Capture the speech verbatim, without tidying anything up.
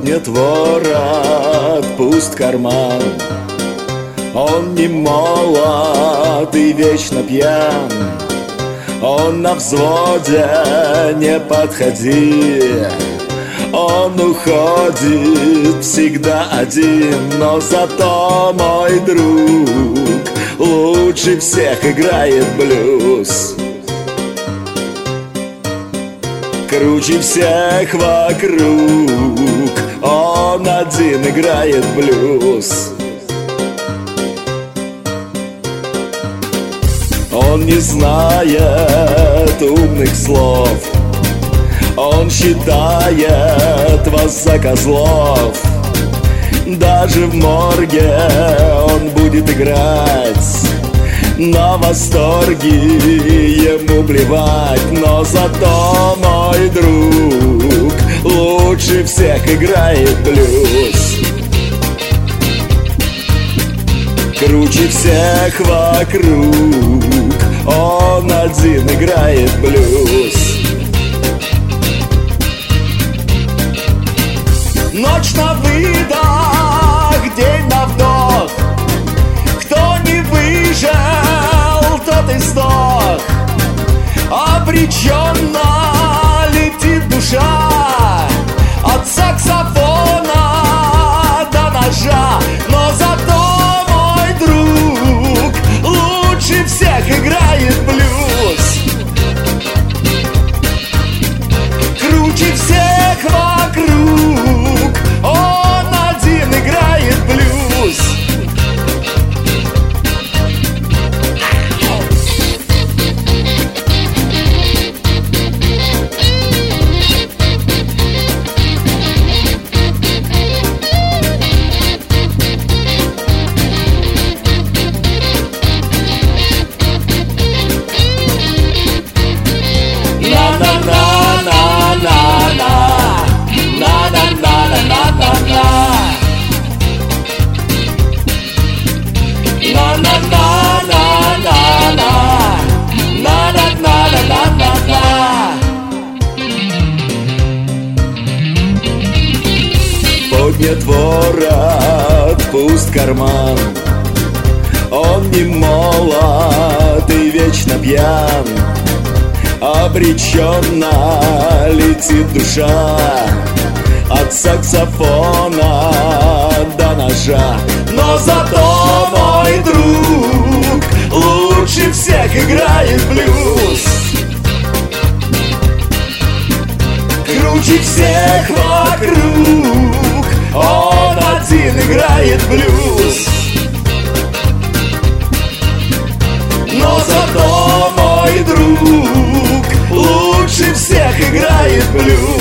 Поднят ворот, пуст карман. Он не молод и вечно пьян. Он на взводе, не подходи. Он уходит всегда один, но зато мой друг лучше всех играет блюз. Круче всех вокруг, он один играет блюз. Он не знает умных слов, он считает вас за козлов. Даже в морге он будет играть, на восторге ему плевать. Но зато мой друг лучше всех играет блюз. Круче всех вокруг, он один играет блюз. Ночь на выдох, день на вдох. Кто не выжил, тот и сдох. Обреченно летит душа от саксофона до ножа. Но зато мой друг лучше всех играет блюз. Круче всех вокруг, он один играет блюз. Поднят ворот, пуст карман. Он не молод и вечно пьян. Обреченно летит душа от саксофона до ножа. Но зато мой друг лучше всех играет блюз. Круче всех вокруг, он один играет блюз. Но зато мой друг лучше всех играет блюз.